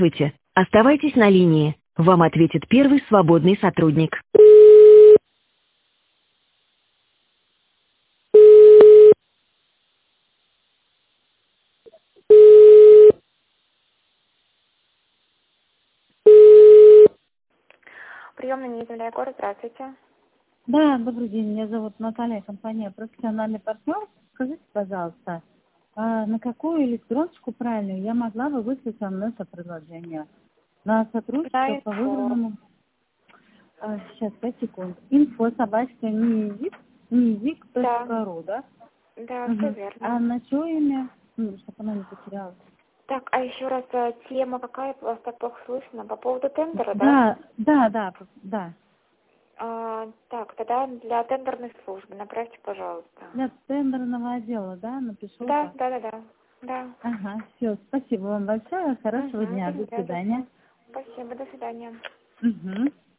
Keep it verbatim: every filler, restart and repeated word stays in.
Здравствуйте. Оставайтесь на линии. Вам ответит первый свободный сотрудник. Приемная неделя город, здравствуйте. Да, добрый день. Меня зовут Наталья, компания «Профессиональный партнер». Скажите, пожалуйста, а на какую электроночку правильную я могла бы выслать вам наше предложение? На сотрудничество На по инфо. выбранному... А, сейчас, пять секунд. Инфо собачка мизик, мизик Да, точка ру, да? да, все Угу. А верно. на чье имя? Ну, чтобы она не потерялась. Так, а еще раз, э, тема какая? Вас так плохо слышно. По поводу тендера, да? Да, да, да, да. А, так, тогда для тендерной службы направьте, пожалуйста. Для тендерного отдела, да, напишу Да, так. да, да, да. Да. Ага, все, спасибо вам большое, хорошего Угу, дня, будем до свидания. связываться. Спасибо, до свидания. Угу.